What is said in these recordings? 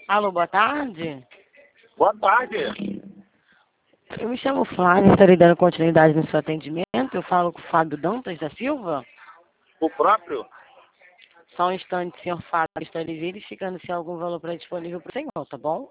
Alô, boa tarde. Boa tarde. Eu me chamo Flávia, estarei dando continuidade no seu atendimento. Eu falo com o Fábio Dantas da Silva. O próprio? Só um instante, senhor Fábio, estarei verificando se há algum valor para disponível para o senhor, tá bom?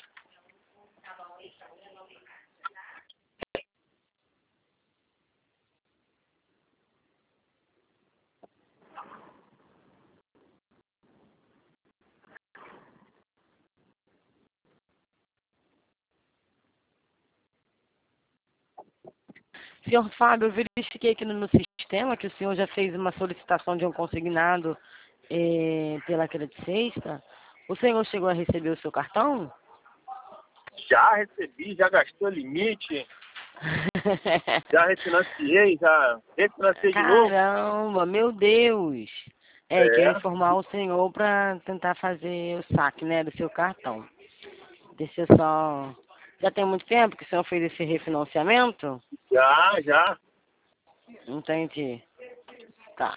Senhor Fábio, eu verifiquei aqui no meu sistema que o senhor já fez uma solicitação de um consignado pela Credit Sexta. O senhor chegou a receber o seu cartão? Já recebi, já gastou limite, já refinanciei de novo. Caramba, meu Deus! É, queria É, informar o senhor para tentar fazer o saque, né, do seu cartão. Deixa eu só... Já tem muito tempo que o senhor fez esse refinanciamento? já. Entendi. Tá.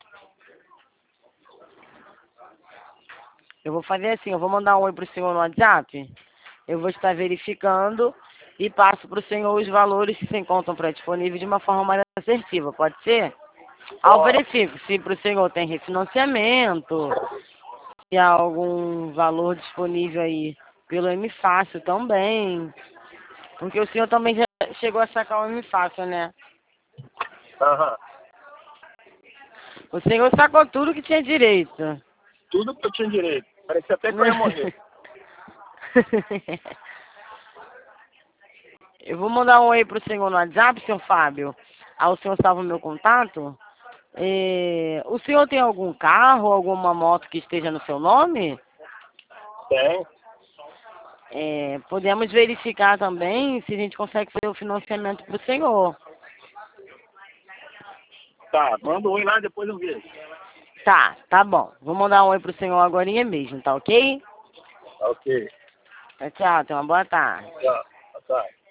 Eu vou fazer assim, eu vou mandar um oi pro senhor no WhatsApp. Eu vou estar verificando e passo para o senhor os valores que se encontram para disponível de uma forma mais assertiva, pode ser? Ao Ó, verifico se para o senhor tem refinanciamento, se há algum valor disponível aí pelo M Fácil também. Porque o senhor também já chegou a sacar o M Fácil, né? aham. O senhor sacou tudo que tinha direito. Tudo que eu tinha direito. Parecia até que eu ia morrer. Eu vou mandar um oi pro senhor no WhatsApp, senhor Fábio. Aí o senhor salva o meu contato. O senhor tem algum carro, alguma moto que esteja no seu nome? Tem. Podemos verificar também se a gente consegue fazer o financiamento pro senhor. Tá, manda um oi lá, depois eu vejo. Tá bom. Vou mandar um oi pro senhor agorinha mesmo, tá ok? Ok. Tchau, tenha uma boa tarde. Tá, tá.